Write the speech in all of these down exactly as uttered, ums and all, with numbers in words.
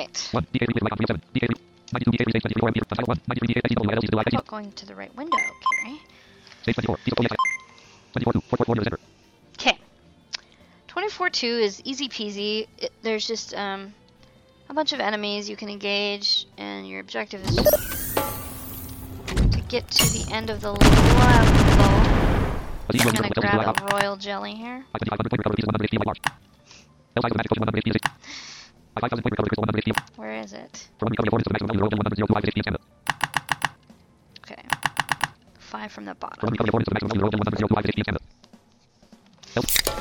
Alright. About going to the right window, okay. Okay. twenty-four two is easy peasy. It, there's just um, a bunch of enemies you can engage, and your objective is to get to the end of the level. I'm gonna grab a royal jelly here. Where is it? Okay. Five from the bottom. Oh.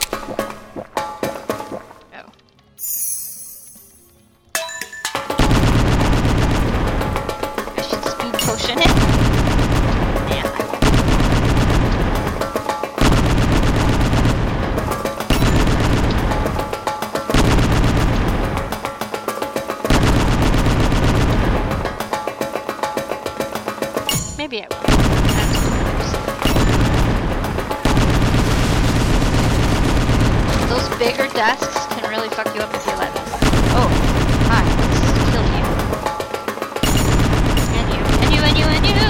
I should speed potion it. Yeah, I will. Maybe I will. Those bigger desks can really fuck you up if you let them. Oh, hi, let's kill you. And you, and you, and you, and you!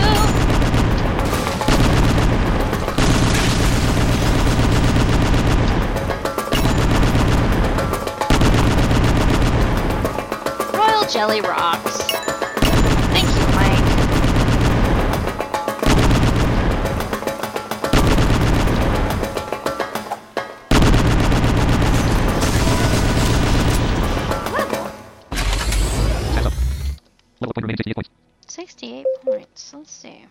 Royal jelly rocks. Thank you, Mike. sixty-eight points. Let's see.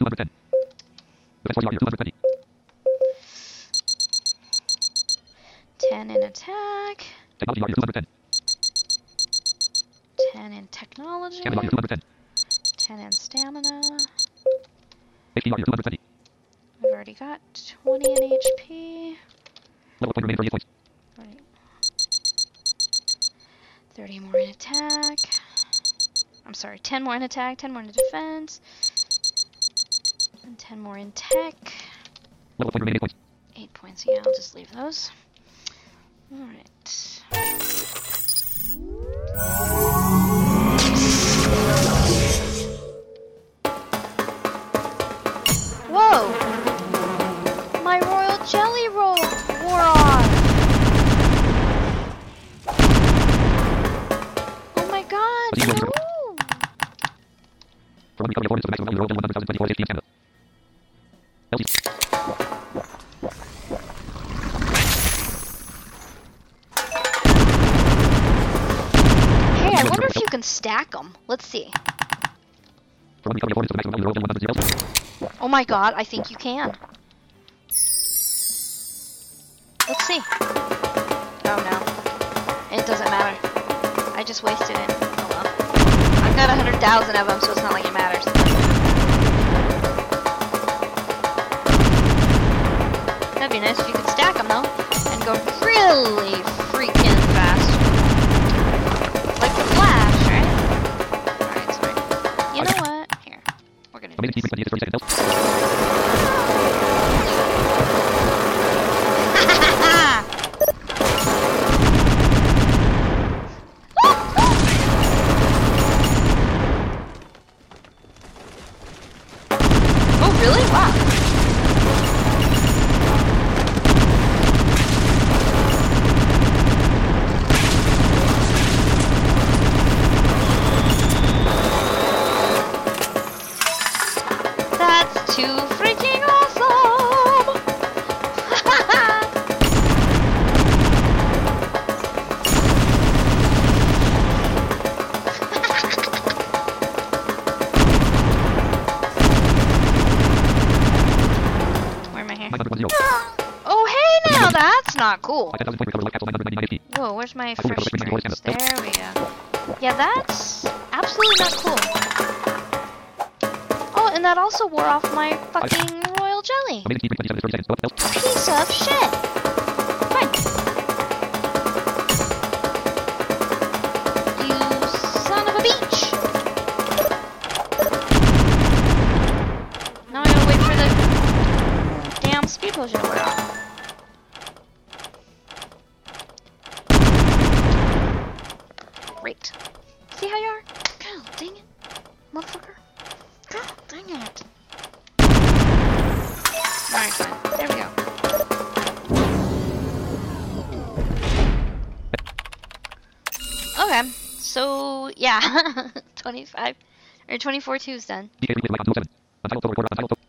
ten in attack. ten in technology. ten in stamina. I've already got twenty in H P. Right. thirty more in attack. I'm sorry, ten more in attack, ten more in defense, and ten more in tech. eight points, yeah, I'll just leave those. Alright. Whoa! My royal jelly roll wore off! Oh my god, no! Hey, I wonder if you can stack them. Let's see. Oh my god, I think you can. Let's see. Oh no. It doesn't matter. I just wasted it. Oh well. I've got a hundred thousand of them, so it's not like it matters. That'd be nice if you could stack them though, and go really freaking fast. Like the Flash, right? Alright, sorry. You know what? Here. We're gonna do this. Oh, hey now, that's not cool. Whoa, where's my fresh drinks? There we go. Yeah, that's absolutely not cool. Oh, and that also wore off my fucking royal jelly. Piece of shit. Fine. You son of a beach. Now I gotta wait for the damn speed potion to wear off. Great. See how you are? God dang it. Motherfucker. God dang it. Alright, fine. There we go. Okay. So, yeah. twenty-five. Or twenty-four two is done.